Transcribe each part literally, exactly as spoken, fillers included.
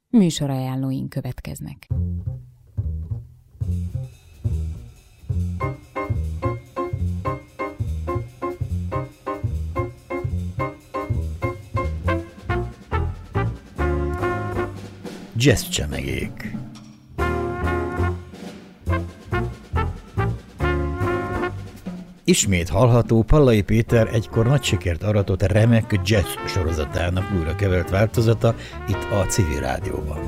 Műsorajánlóink következnek. Jazz csemegék. Ismét hallható Pallai Péter egykor nagy sikert aratott remek jazz sorozatának újra kevert változata itt a Civil Rádióban.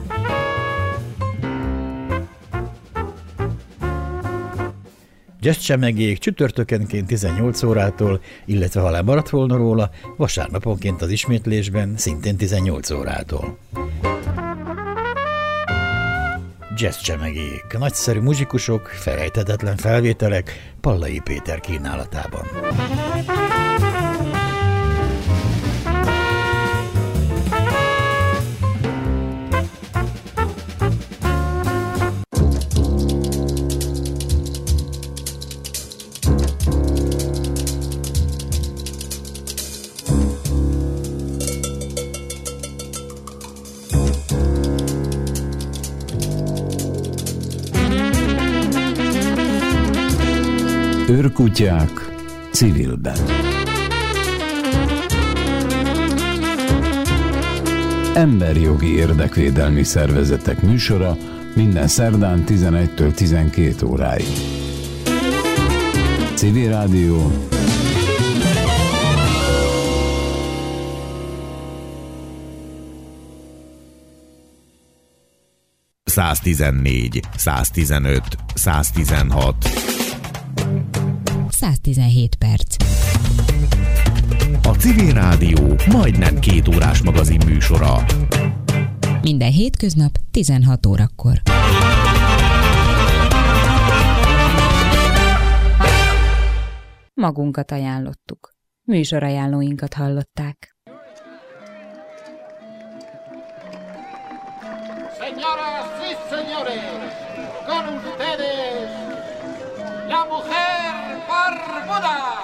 Jazz csemegék csütörtökenként tizennyolc órától, illetve ha lemaradt volna róla, vasárnaponként az ismétlésben szintén tizennyolc órától. Jazz csemegék, nagyszerű muzsikusok, felejthetetlen felvételek Pallai Péter kínálatában. Őrkutyák civilben. Emberjogi érdekvédelmi szervezetek műsora minden szerdán tizenegytől tizenkét óráig. Civil Rádió. száztizennégy, száztizenöt, száztizenhat. száztizenhét perc. A Civil Rádió majdnem két órás magazin műsora. Minden hétköznap tizenhat órakor. Magunkat ajánlottuk. Műsorajánlóinkat hallották. Señoras y señores, con ustedes, la mujer barbuda.